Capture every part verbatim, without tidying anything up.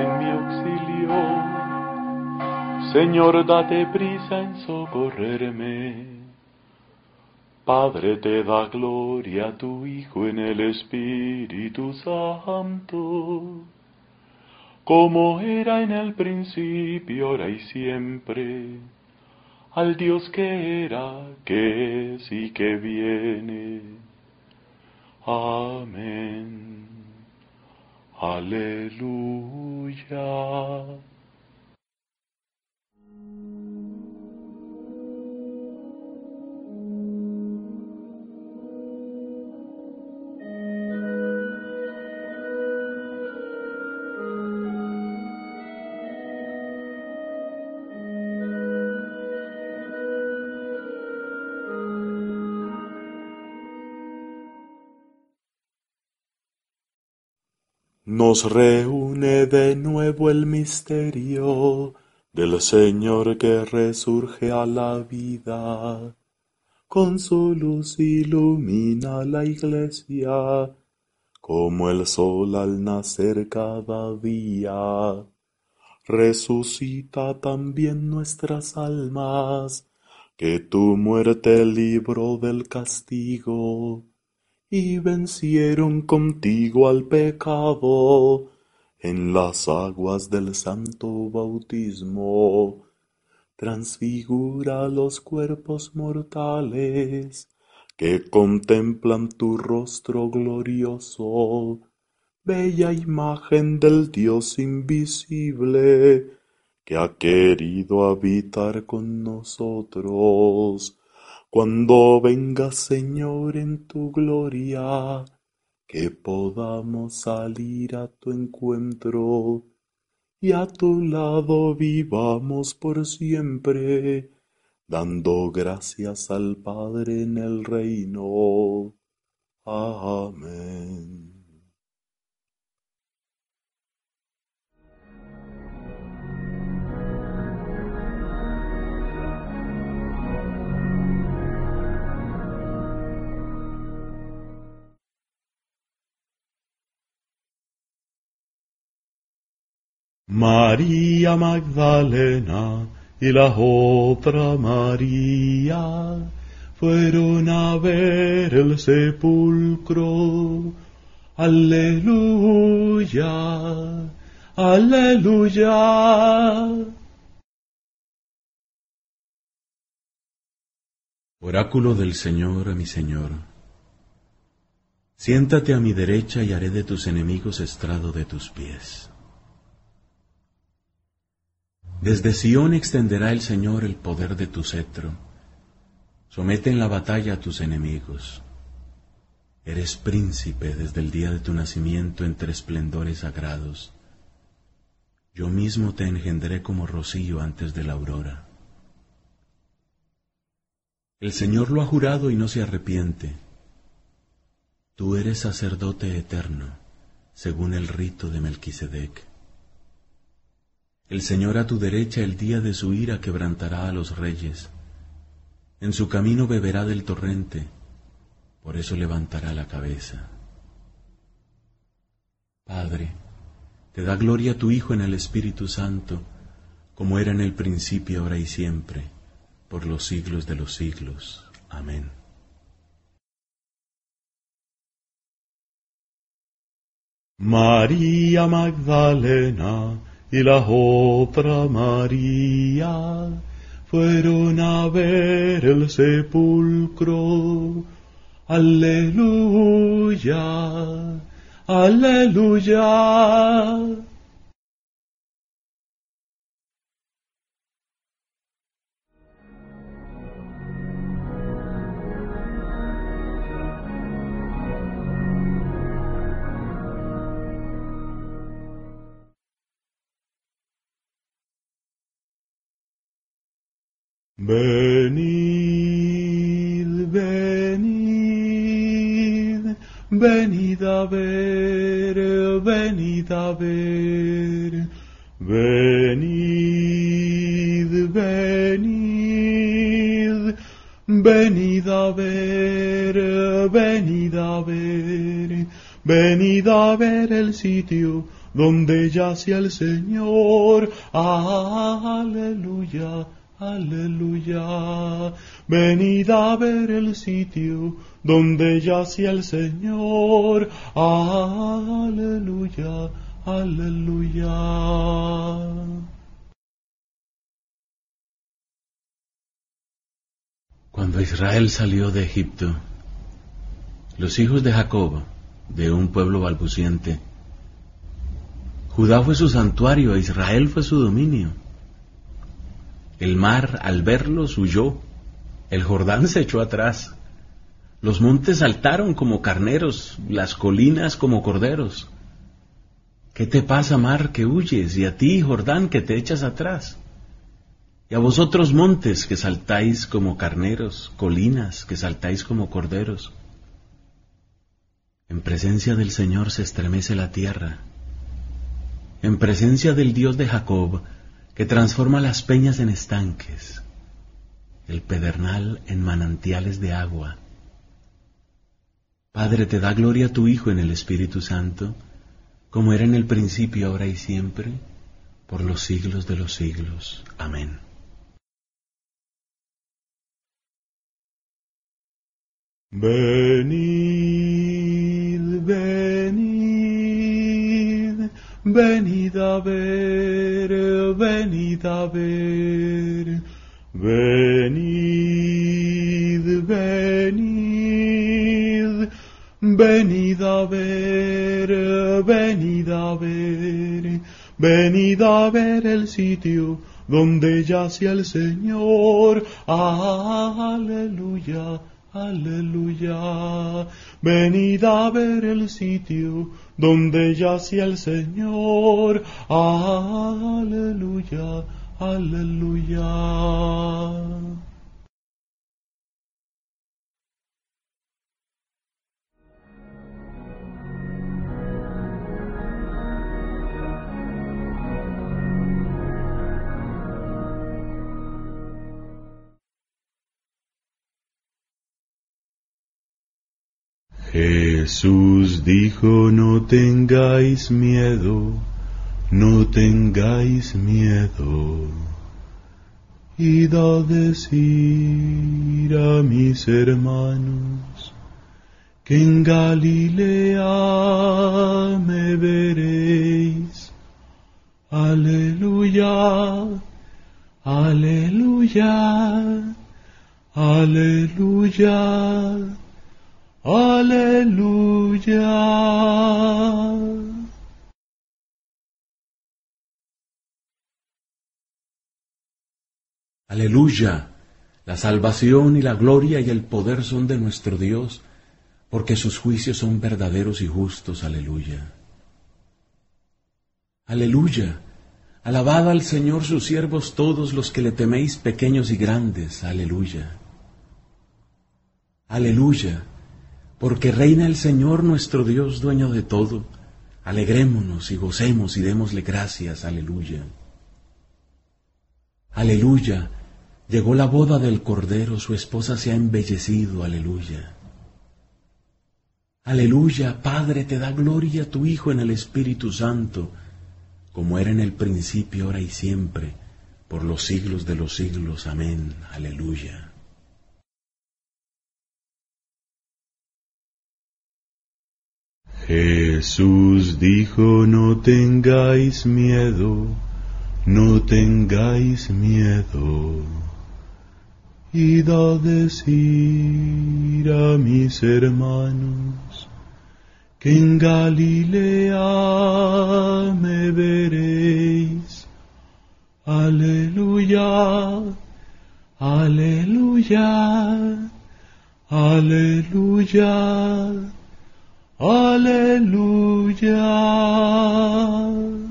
en mi auxilio. Señor, date prisa en socorrerme. Padre, te da gloria a tu Hijo en el Espíritu Santo, como era en el principio, ahora y siempre, al Dios que era, que es y que viene. Amén. Aleluya. Nos reúne de nuevo el misterio del Señor que resurge a la vida. Con su luz ilumina la Iglesia, como el sol al nacer cada día. Resucita también nuestras almas, que tu muerte libró del castigo, y vencieron contigo al pecado en las aguas del santo bautismo. Transfigura los cuerpos mortales que contemplan tu rostro glorioso, bella imagen del Dios invisible que ha querido habitar con nosotros. Cuando vengas, Señor, en tu gloria, que podamos salir a tu encuentro y a tu lado vivamos por siempre, dando gracias al Padre en el reino. Amén. María Magdalena y la otra María fueron a ver el sepulcro. Aleluya, aleluya. Oráculo del Señor a mi Señor. Siéntate a mi derecha y haré de tus enemigos estrado de tus pies. Desde Sión extenderá el Señor el poder de tu cetro. Somete en la batalla a tus enemigos. Eres príncipe desde el día de tu nacimiento entre esplendores sagrados. Yo mismo te engendré como rocío antes de la aurora. El Señor lo ha jurado y no se arrepiente. Tú eres sacerdote eterno, según el rito de Melquisedec. El Señor a tu derecha el día de su ira quebrantará a los reyes. En su camino beberá del torrente, por eso levantará la cabeza. Padre, te da gloria a tu Hijo en el Espíritu Santo, como era en el principio, ahora y siempre, por los siglos de los siglos. Amén. María Magdalena y la otra María fueron a ver el sepulcro. Aleluya, aleluya. Venid, venid, venid a ver, venid a ver, venid, venid, venid a ver, venid a ver, venid a ver el sitio donde yace el Señor. Aleluya, aleluya. Venid a ver el sitio donde yace el Señor. Aleluya, aleluya. Cuando Israel salió de Egipto, los hijos de Jacob, de un pueblo balbuciente, Judá fue su santuario, Israel fue su dominio. El mar, al verlos, huyó, el Jordán se echó atrás, los montes saltaron como carneros, las colinas como corderos. ¿Qué te pasa, mar, que huyes, y a ti, Jordán, que te echas atrás? Y a vosotros, montes, que saltáis como carneros, colinas, que saltáis como corderos. En presencia del Señor se estremece la tierra, en presencia del Dios de Jacob, que transforma las peñas en estanques, el pedernal en manantiales de agua. Padre, te da gloria a tu Hijo en el Espíritu Santo, como era en el principio, ahora y siempre, por los siglos de los siglos. Amén. Venid, venid, venid a ver, venid a ver, venid, venid, venid a ver, venid a ver, venid a ver el sitio donde yace el Señor. Aleluya. Aleluya, venid a ver el sitio donde yace el Señor. Aleluya, aleluya. Jesús dijo: no tengáis miedo, no tengáis miedo. Id a decir a mis hermanos que en Galilea me veréis. Aleluya, aleluya, aleluya. Aleluya. Aleluya. La salvación y la gloria y el poder son de nuestro Dios, porque sus juicios son verdaderos y justos. Aleluya. Aleluya. Alabad al Señor sus siervos todos los que le teméis, pequeños y grandes. Aleluya. Aleluya. Porque reina el Señor nuestro Dios, dueño de todo. Alegrémonos y gocemos y démosle gracias. Aleluya. Aleluya. Llegó la boda del Cordero, su esposa se ha embellecido. Aleluya. Aleluya. Padre, te da gloria a tu Hijo en el Espíritu Santo, como era en el principio, ahora y siempre, por los siglos de los siglos. Amén. Aleluya. Jesús dijo: no tengáis miedo, no tengáis miedo. Id a decir a mis hermanos que en Galilea me veréis. Aleluya, aleluya, aleluya. Aleluya.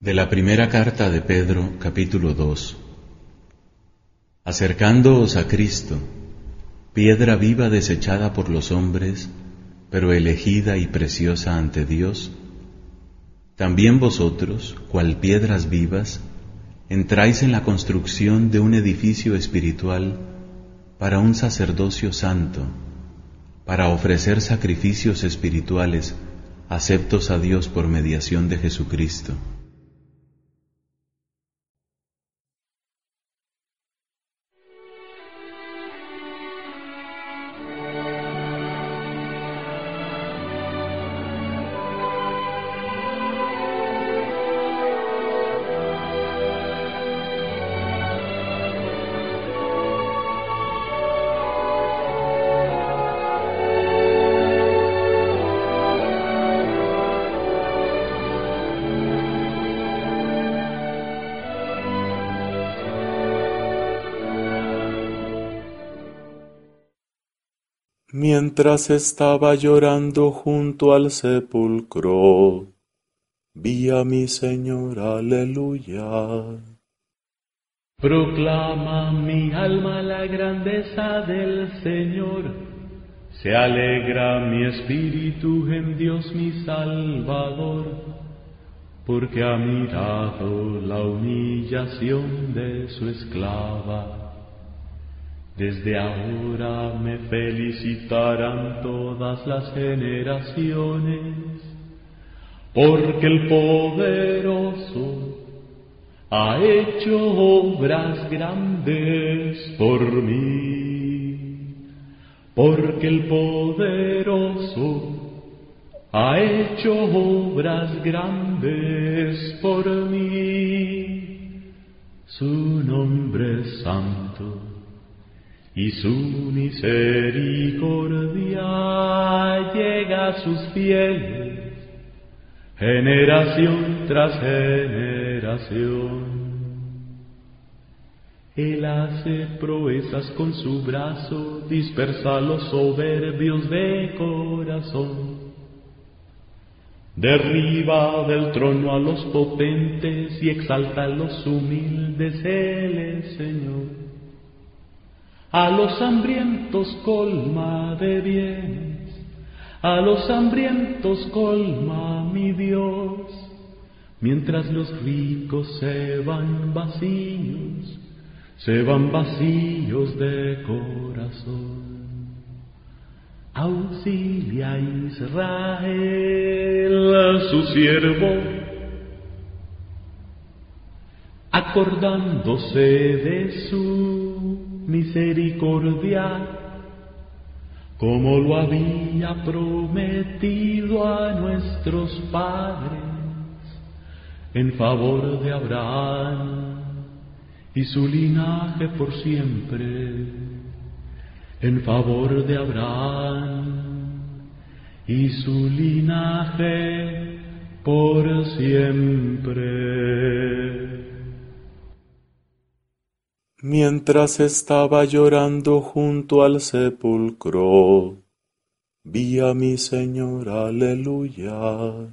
De la primera carta de Pedro, capítulo dos. Acercándoos a Cristo, piedra viva desechada por los hombres, pero elegida y preciosa ante Dios, también vosotros, cual piedras vivas, entráis en la construcción de un edificio espiritual para un sacerdocio santo, para ofrecer sacrificios espirituales aceptos a Dios por mediación de Jesucristo. Mientras estaba llorando junto al sepulcro, vi a mi Señor, aleluya. Proclama mi alma la grandeza del Señor, se alegra mi espíritu en Dios mi Salvador, porque ha mirado la humillación de su esclava. Desde ahora me felicitarán todas las generaciones, porque el poderoso ha hecho obras grandes por mí, porque el poderoso ha hecho obras grandes por mí. Su nombre es santo y su misericordia llega a sus fieles, generación tras generación. Él hace proezas con su brazo, dispersa a los soberbios de corazón. Derriba del trono a los potentes y exalta a los humildes, Él es Señor. A los hambrientos colma de bienes, a los hambrientos colma mi Dios, mientras los ricos se van vacíos, se van vacíos de corazón. Auxilia a Israel, su siervo, acordándose de su misericordia, como lo había prometido a nuestros padres, en favor de Abraham y su linaje por siempre, en favor de Abraham y su linaje por siempre. Mientras estaba llorando junto al sepulcro, vi a mi Señor, aleluya.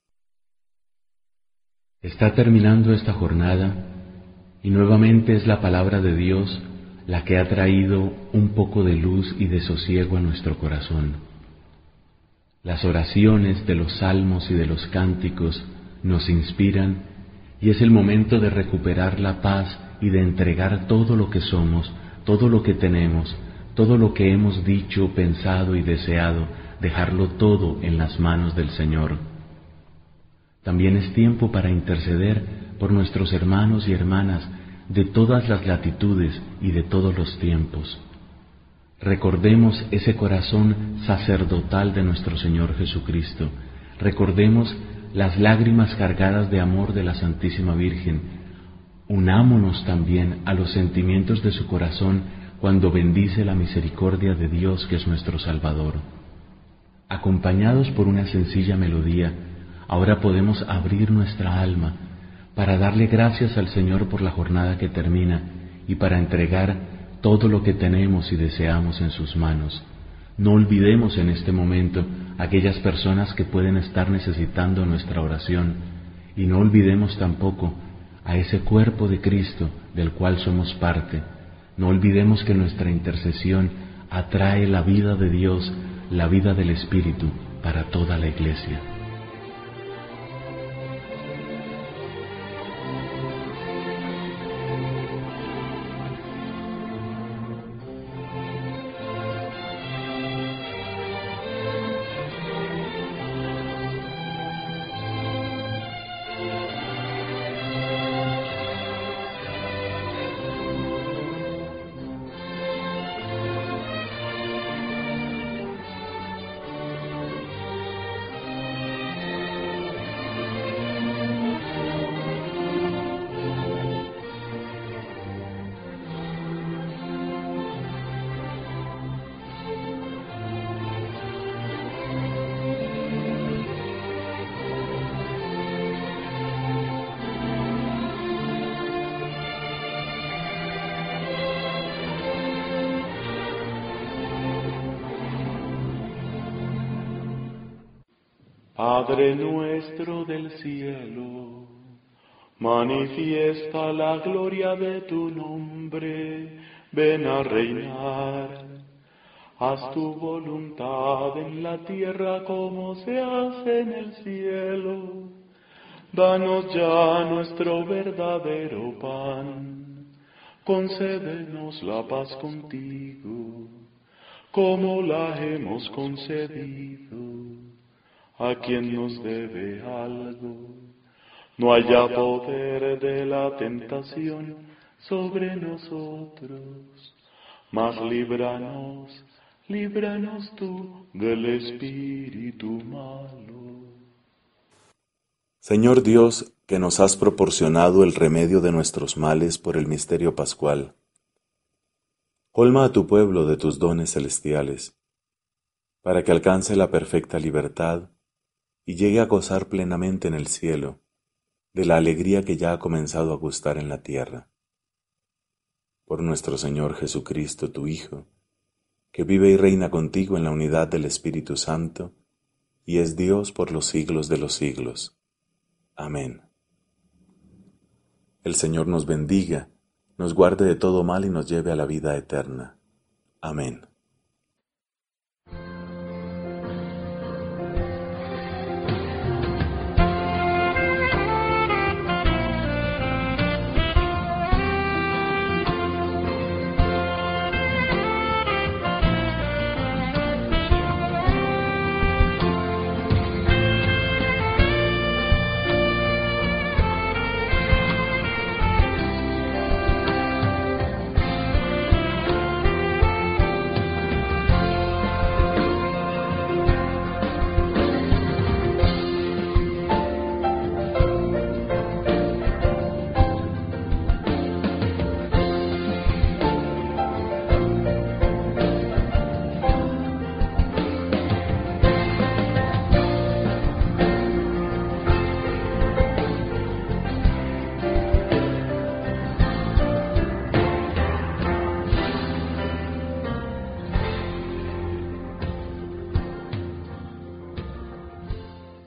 Está terminando esta jornada y nuevamente es la palabra de Dios la que ha traído un poco de luz y de sosiego a nuestro corazón. Las oraciones de los salmos y de los cánticos nos inspiran y es el momento de recuperar la paz y de entregar todo lo que somos, todo lo que tenemos, todo lo que hemos dicho, pensado y deseado, dejarlo todo en las manos del Señor. También es tiempo para interceder por nuestros hermanos y hermanas de todas las latitudes y de todos los tiempos. Recordemos ese corazón sacerdotal de nuestro Señor Jesucristo. Recordemos las lágrimas cargadas de amor de la Santísima Virgen. Unámonos también a los sentimientos de su corazón cuando bendice la misericordia de Dios, que es nuestro Salvador. Acompañados por una sencilla melodía, ahora podemos abrir nuestra alma para darle gracias al Señor por la jornada que termina y para entregar todo lo que tenemos y deseamos en sus manos. No olvidemos en este momento aquellas personas que pueden estar necesitando nuestra oración Y no olvidemos tampoco a ese cuerpo de Cristo del cual somos parte. No olvidemos que nuestra intercesión atrae la vida de Dios, la vida del Espíritu para toda la Iglesia. Padre nuestro del cielo, manifiesta la gloria de tu nombre, ven a reinar. Haz tu voluntad en la tierra como se hace en el cielo. Danos ya nuestro verdadero pan, concédenos la paz contigo, como la hemos concedido a quien nos debe algo. No haya poder de la tentación sobre nosotros, mas líbranos, líbranos tú del espíritu malo. Señor Dios, que nos has proporcionado el remedio de nuestros males por el misterio pascual, colma a tu pueblo de tus dones celestiales, para que alcance la perfecta libertad y llegue a gozar plenamente en el cielo de la alegría que ya ha comenzado a gustar en la tierra. Por nuestro Señor Jesucristo, tu Hijo, que vive y reina contigo en la unidad del Espíritu Santo, y es Dios por los siglos de los siglos. Amén. El Señor nos bendiga, nos guarde de todo mal y nos lleve a la vida eterna. Amén.